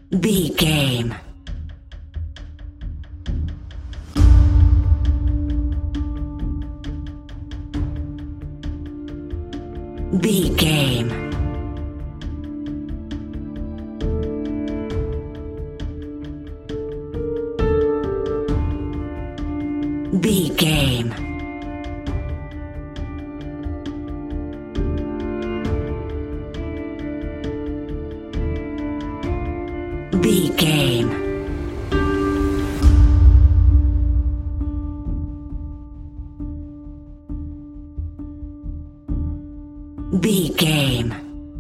B game. B game. B game. B game. B game.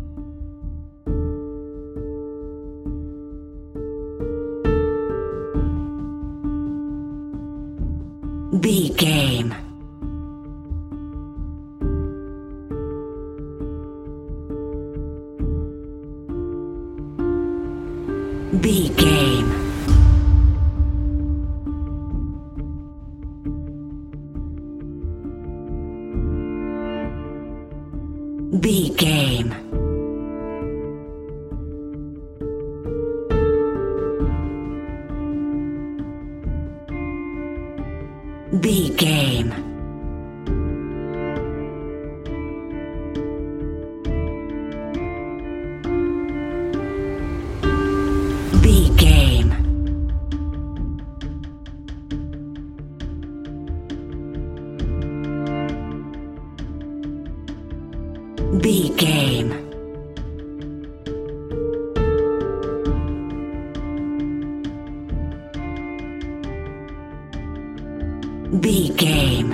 B game. B game. B game. B game. B game. B game. B game.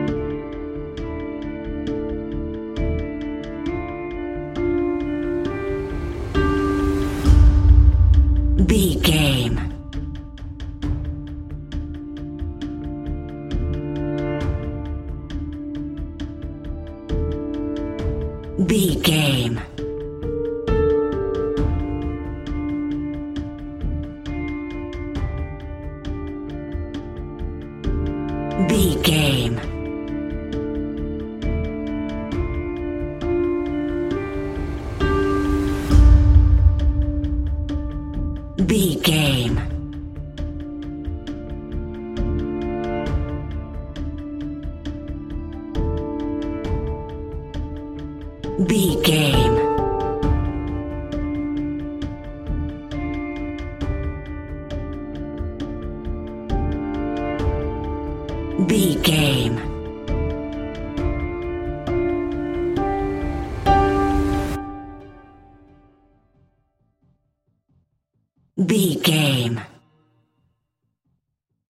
B game. B game. B game. B game. B game. B game. B game.